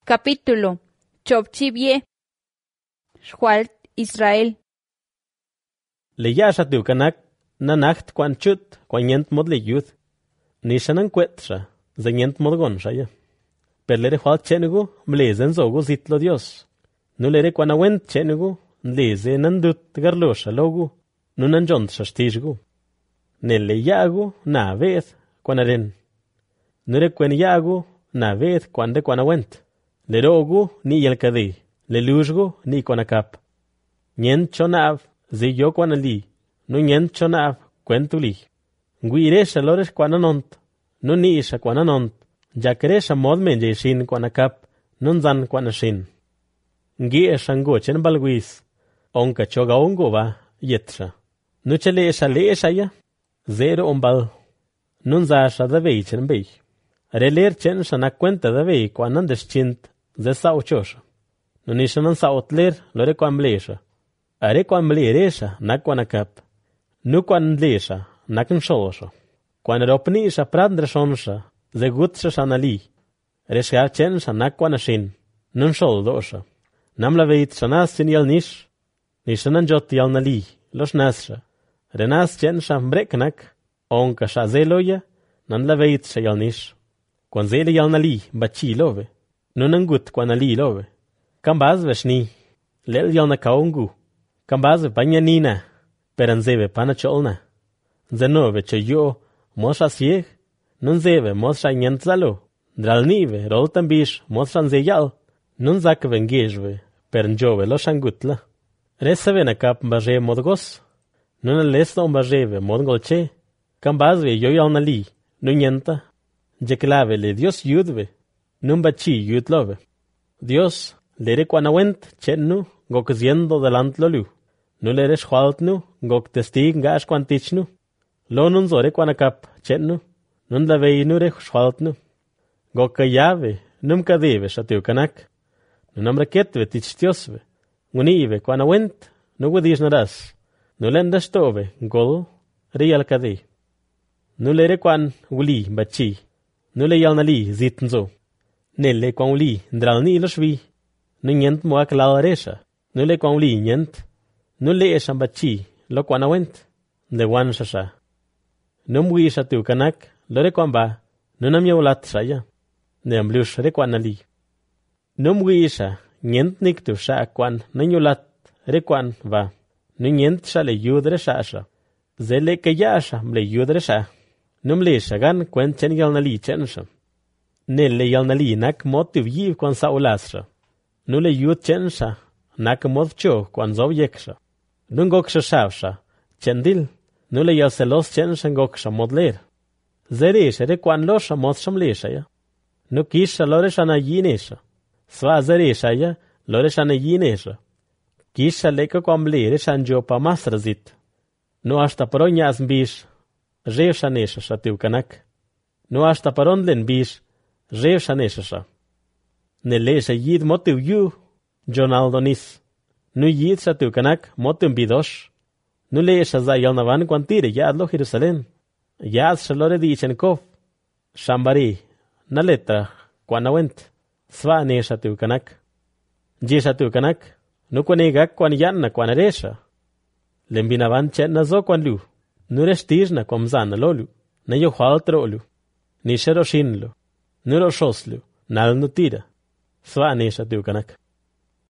Capítulo Chopchibie Shwalt Israel. Le yasha tu kanak na nacht kwan chut kwanyent mod le youth. Nishanan kwetra zanyent mod gonshaya. Per lere hwalt chenugu mlezen zogu zitlo Dios. Nu lere kwanawent chenugu nleze nandut garlosha logu nunan jont shashtishgu. Nelle yagu na veth kwanaren. Nure kwen yagu na veth kwande kwanawent. Le rogu ni yelkadi, le lujgu ni kwanakap. Nyen chonav zi yo kwanali, nu nyen chonav kwentuli. Nguiresha lores kwananont, nu ni isha kwananont, jakeresha mod menje shin kwanakap, nun zan kwanashin. Ngi esha ngochen balguis, onka choga ongo va yetra. Nu chele esha le esha ya, zero ombal, nun zasha da veichen bei. Reler chen shana kwenta da vei kwanan deschint, ze sao chosha. Nu nishanan saotler lore kwamblesha. Are kwambleresha nak kwanakap. Nu kwanlesha nakan sholosha. Kwan ropnisha pradra shonsha, ze gutsha shanali. Reshgar chensha nak kwanashin, nun shol dosha. Namla veit shanas sin yal nish, nishanan jot yal nali, los nasha. Renas chensha mbreknak, onka shazeloya, nan la veit shayal nish. Kwan zele yal nali, bachi love. Nunan gut kwanali love. Kambaz veshni, lel yal na kaungu. Kambaz banyanina, peranzeve panacholna. Zenove che yo, mosha sieg, nun zeve mosha nyentzalo. Dralnive, roltambish, mosha nzeyal. Nun zakve ngejve, pernjove lo shangutla. Resave na kap mbaje modgos. Nun lesno mbajeve modgolche. Kambazve yo yal nali, nunyenta. Jeklave le Dios yudve. Numbachi yutlove. Dios lere kwanawent chennu gok ziendo delant lolu. Nu lere shwaltnu gok testig gash kwantichnu. Lo nun zore kwanakap chennu. Nun lavei nu re shwaltnu. Gok kayave num kadeve shatiu kanak. Nunam raketve tichtiosve. Ngunive kwanawent nu gudish naras. Nu lendastove gol real kade. Nu lere kwan guli bachi. Nu le yalnali zitnzo. Nelle kwangli ndralni iloshvi. Nu nyent muak lawaresha. Nu le kwangli nyent. Nu le eshambachi lo kwanawent. De wan shasha. Nu mwi shatu kanak lo re kwamba. Nu nam yawlat shaya. Ne amblush re kwanali. Nu mwi isha nyent niktu sha kwan nanyulat re kwan va. Nu nyent sha le yudre shasha. Zele kayasha mle yudre sha. Num le shagan kwen chen yalnali chensha. Nelle yalnali nak motiv yiv kwan saulasha. Nu le yud chensha nak mod cho kwan zov yeksha. Nun goksha shavsha chendil. Nu le yalselos chensha goksha modler. Zeresha re kwan losha mod shamlesha ya. Nu kisha loresha na yinesha. Sva zeresha ya loresha na yinesha. Kisha leka kwan blere shanjo pa masrazit. Nu ashta paronyas mbish. Rev shanesha shatiu kanak. Nu ashta parondlen bish. Rev shanesha. Nelesha yid motiv yu. Jonaldonis. Nu yid shatiu kanak motiv bidosh. Nu lesha za yalnavan kwantire yadlo Jerusalem. Yad shalore di Chenkov. Shambari. Na letra kwanawent. Sva nesha tiu kanak. Je shatiu kanak. Nu kwanegak kwan yanna kwanaresha. Lembinavan chen na zo kwan lu. Nurestijna komzana lolu, na yo haltrolu, ni sheroshinlu, nuroshoslu, nal nutira, sva nesha tiu kanak.